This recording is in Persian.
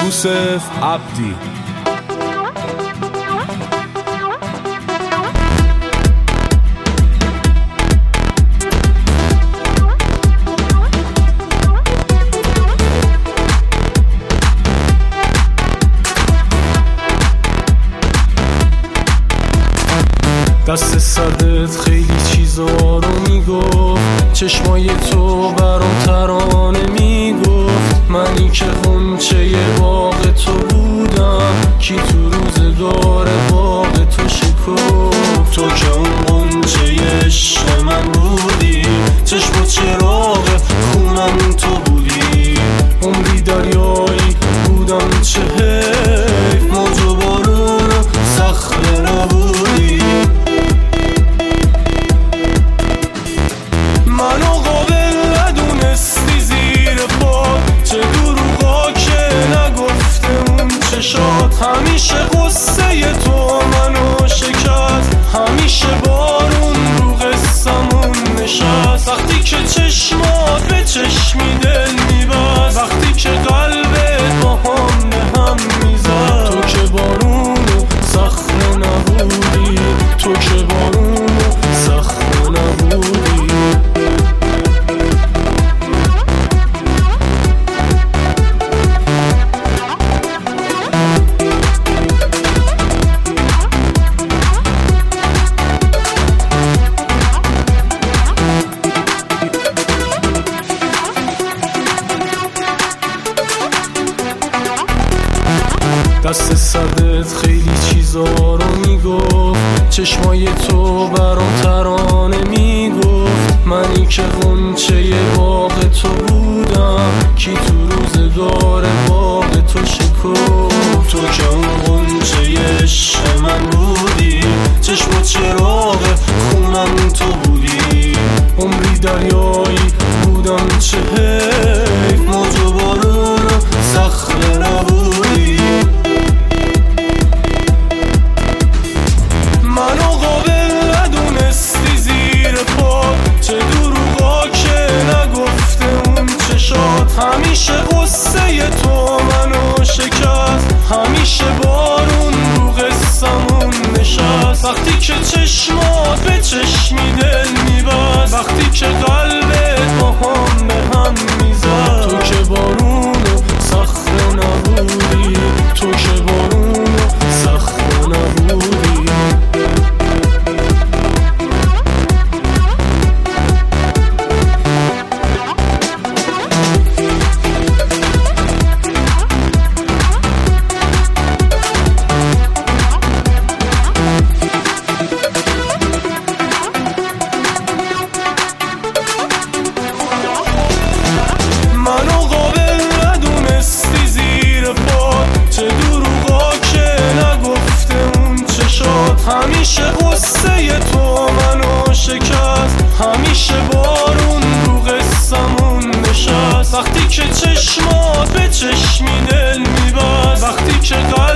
یوسف عبدی. دست صدت خیلی چیزا رو میگفت، چشمای تو برام ترانه میگفت. منی که غنچه باغ تو بودم، کی تو روزگار باغ تو شکفت. تو که اون غنچه عشق من بودی، چشم و چراغ خونم تو بودی. عمری دریایی بودم چه حیف، موج و بارون و صخره نبودی. منو قابل ندونستی زیر پا، چه دروغا که نگفته اون چشات. همیشه قصه تو منو شکست، همیشه بارون رو قصمون نشست. وقتی که چشمات به چشمی دل میبست، وقتی که قلبت با هم به هم میزد. تو که بارون و صخره نبودی، تو که بارون و صخره نبودی. دست صدت خیلی چیزا رو میگفت، چشمای تو برام ترانه میگفت. منی که غنچه باغ تو بودم، کی تو روزگار باغ تو شکفت. تو که اون غنچه عشق من بودی، چشم و چراغ خونم تو بودی. عمری دریایی بودم چه حیف، موج و بارون و صخره نبودی. منو قابل ندونستی زیر پا، چه دروغا که نگفته اون چشات. همیشه قصه تو منو شکست، همیشه بارون رو قصمون نشست. وقتی که چشمات به چشمی دل میبست، وقتی که قلبت با هم به هم میزد. تو که بارون و صخره نبودی، تو که بارون و صخره نبودی. منو قابل ندونستی زیر پا، چه دروغا که نگفته اون چشات. همیشه قصه تو منو شکست، همیشه بارون رو قصمون نشست. وقتی که چشمات به چشمی دل میبست، وقتی که